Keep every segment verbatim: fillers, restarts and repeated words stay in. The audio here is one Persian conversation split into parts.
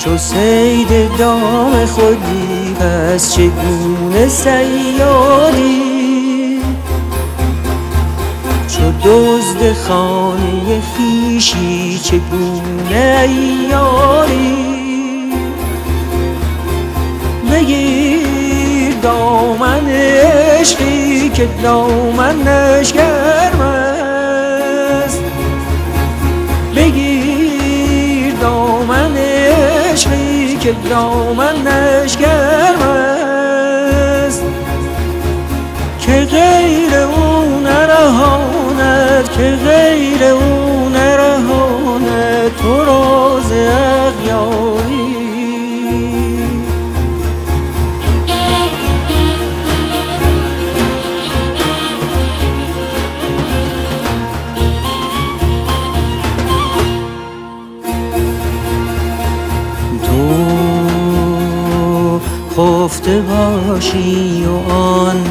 چو صید دام خودی پس چگونه صیادی؟ چو دزد خانه خویشی چگونه عیاری؟ بگیر دامن عشقی که دامنش گرم است، بگیر دامن عشقی که دامنش گرم است، که غیر او نرهاند، که غیر او نرهاند تو راز اغیاری. خفته باشی و آن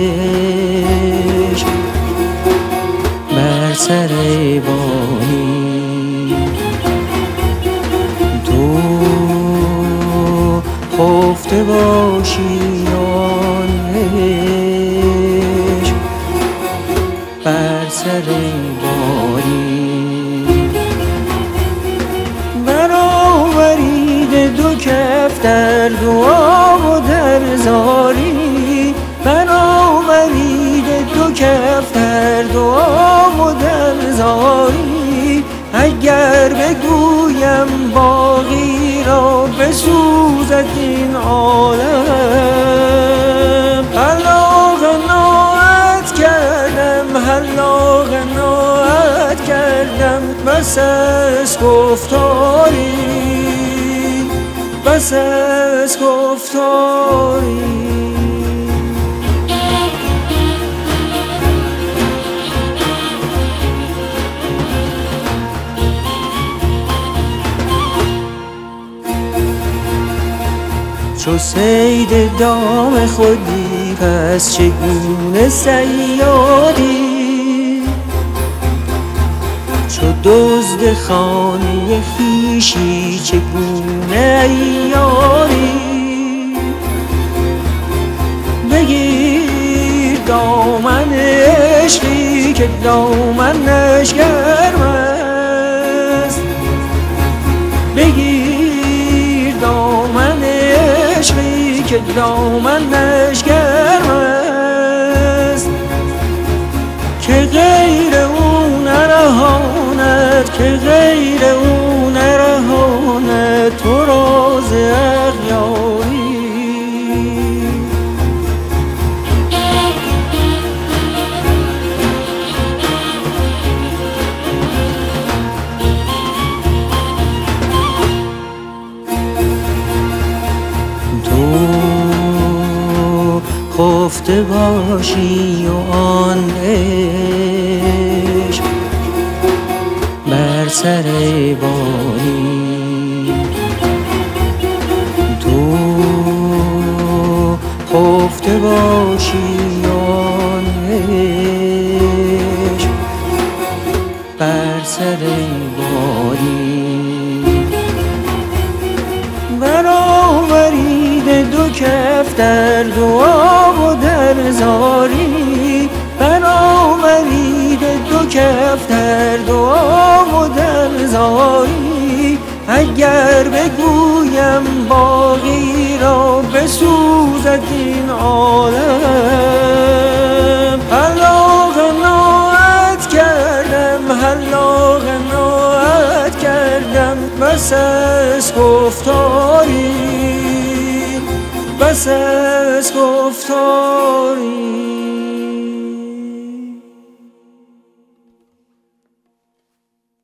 عشق بر سر بانی، تو خفته باشی و آن عشق بر سر بانی، برآورید دو کف در دعا و در زاری، برآورید دو کف در دعا و در زاری. اگر بگویم باقی را بسوزد این عالم، حلاق ناعت کردم، حلاق ناعت کردم، بس از گفتاری، بس از گفتاری. چو صید دام خودی پس چگونه صیادی؟ چو دزد خانه خویشی چگونه عیاری؟ بگیر دامن عشقی که دامنش گرم است، بگیر دامن عشقی که دامنش گرم است، که غیر او نرهاند، که غیر او نرهاند تو راز اغیاری. خفته باشی و آن عشق بر سر بانی، تو خفته باشی و آن عشق بر سر بانی، برآورید دو کف در دعا و در زاری، برآورید دو کف در دعا و در زاری. اگر بگویم باقی را بسوزد این عالم، حلاق ناعت کردم، حلاق ناعت کردم، بس از گفتاری، بس از گفتاری.